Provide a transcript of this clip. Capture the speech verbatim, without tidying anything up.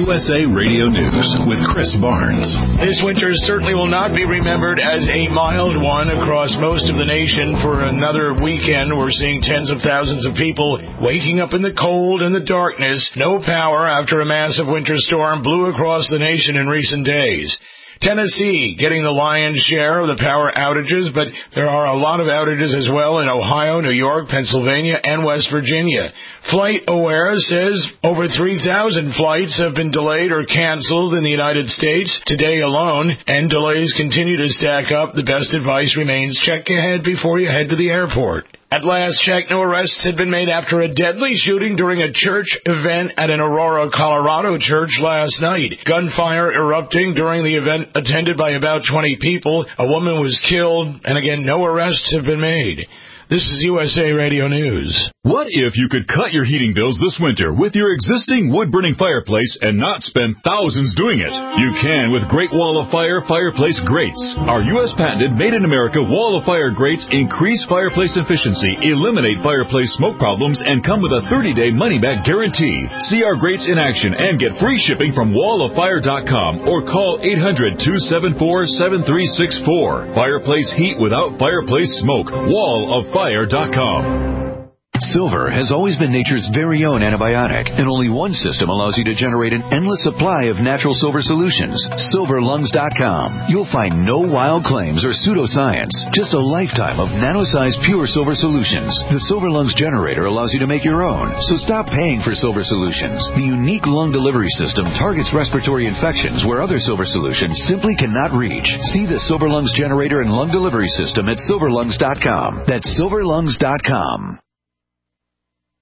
U S A Radio News with Chris Barnes. This winter certainly will not be remembered as a mild one across most of the nation. For another weekend, we're seeing tens of thousands of people waking up in the cold and the darkness. No power after a massive winter storm blew across the nation in recent days. Tennessee getting the lion's share of the power outages, but there are a lot of outages as well in Ohio, New York, Pennsylvania, and West Virginia. FlightAware says over three thousand flights have been delayed or canceled in the United States today alone, and delays continue to stack up. The best advice remains check ahead before you head to the airport. At last check, no arrests had been made after a deadly shooting during a church event at an Aurora, Colorado church last night. Gunfire erupting during the event attended by about twenty people. A woman was killed, and again, no arrests have been made. This is U S A Radio News. What if you could cut your heating bills this winter with your existing wood-burning fireplace and not spend thousands doing it? You can with Great Wall of Fire fireplace grates. Our U S patented made-in-America Wall of Fire grates increase fireplace efficiency, eliminate fireplace smoke problems, and come with a thirty-day money-back guarantee. See our grates in action and get free shipping from wall of fire dot com or call eight hundred, two seven four, seven three six four. Fireplace heat without fireplace smoke. wall of fire dot com. Silver has always been nature's very own antibiotic, and only one system allows you to generate an endless supply of natural silver solutions. silver lungs dot com. You'll find no wild claims or pseudoscience, just a lifetime of nano-sized pure silver solutions. The Silver Lungs generator allows you to make your own, so stop paying for silver solutions. The unique lung delivery system targets respiratory infections where other silver solutions simply cannot reach. See the Silver Lungs generator and lung delivery system at silver lungs dot com. That's silver lungs dot com.